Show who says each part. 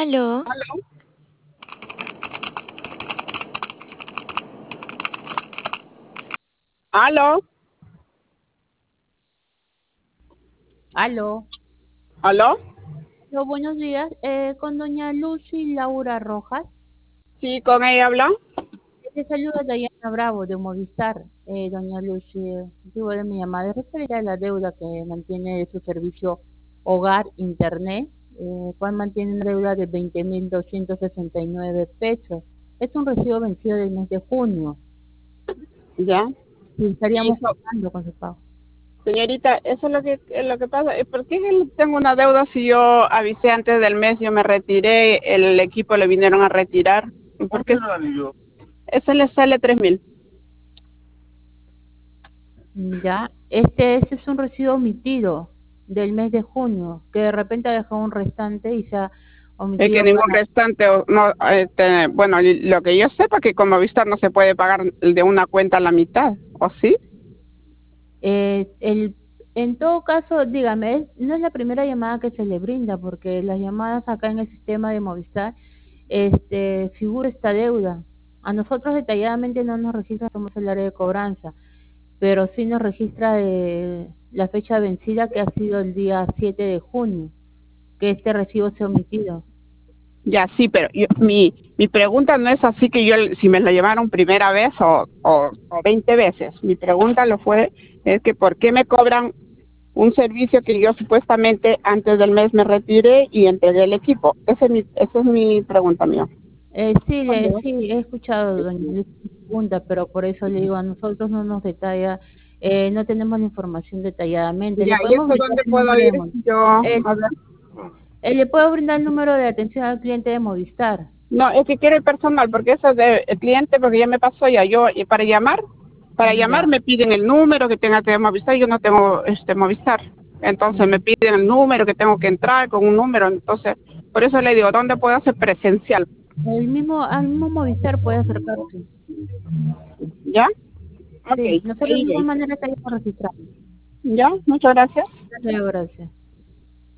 Speaker 1: Aló,
Speaker 2: ¿Aló? ¿Aló?
Speaker 3: Aló,
Speaker 2: ¿Aló?
Speaker 3: buenos días. Con doña Lucy Laura Rojas.
Speaker 2: Sí, con ella habla.
Speaker 3: Te saluda Dayana Bravo de Movistar. Doña Lucy, motivo de mi llamada es referida a la deuda que mantiene de su servicio Hogar Internet, cual mantiene una deuda de 20.269 pesos. Es un recibo vencido del mes de junio.
Speaker 2: Ya.
Speaker 3: Y
Speaker 2: Sí,
Speaker 3: estaríamos contando con su pago.
Speaker 2: señorita, eso es lo que pasa. ¿Por qué tengo una deuda si yo avisé antes del mes, yo me retiré, el equipo le vinieron a retirar? ¿Por qué? Ese le sale 3.000.
Speaker 3: Ya, este es un recibo omitido del mes de junio, que de repente ha dejado un restante y se ha
Speaker 2: Es que
Speaker 3: omitido
Speaker 2: ningún
Speaker 3: para
Speaker 2: restante, no, bueno, lo que yo sepa que como Vistar no se puede pagar de una cuenta a la mitad, ¿o sí?
Speaker 3: el en todo caso, dígame, no es la primera llamada que se le brinda, porque las llamadas acá en el sistema de Movistar, figura esta deuda. A nosotros detalladamente no nos registra como es el área de cobranza, pero sí nos registra la fecha vencida que ha sido el día 7 de junio, que este recibo se ha omitido.
Speaker 2: Ya, sí, pero mi pregunta no es así que si me lo llevaron primera vez o 20 veces. Mi pregunta es que ¿por qué me cobran un servicio que yo supuestamente antes del mes me retiré y entregué el equipo? Esa es mi pregunta mía.
Speaker 3: Sí, he escuchado, doña Luis, su pregunta, pero por eso le digo, a nosotros no nos detalla, no tenemos la información detalladamente.
Speaker 2: Ya,
Speaker 3: Le
Speaker 2: ¿y
Speaker 3: podemos
Speaker 2: eso
Speaker 3: brindar
Speaker 2: dónde
Speaker 3: el
Speaker 2: puedo
Speaker 3: número de
Speaker 2: ir? A ver.
Speaker 3: Le puedo brindar el número de atención al cliente de Movistar.
Speaker 2: No, es que quiero el personal, porque eso es de el cliente, porque ya me pasó ya. Y para llamar
Speaker 3: Ya,
Speaker 2: me piden el número que tenga que Movistar, yo no tengo Movistar. Entonces me
Speaker 3: mm.
Speaker 2: piden el número que tengo que entrar con un número. Entonces, por eso le digo, ¿dónde puedo hacer presencial?
Speaker 3: Al mismo Movistar puede acercarse.
Speaker 2: ¿Ya? Ok,
Speaker 3: Sí, nosotros de
Speaker 2: ahí
Speaker 3: igual
Speaker 2: voy.
Speaker 3: manera estaríamos registrados.
Speaker 2: ¿Ya? Muchas gracias.
Speaker 3: Gracias.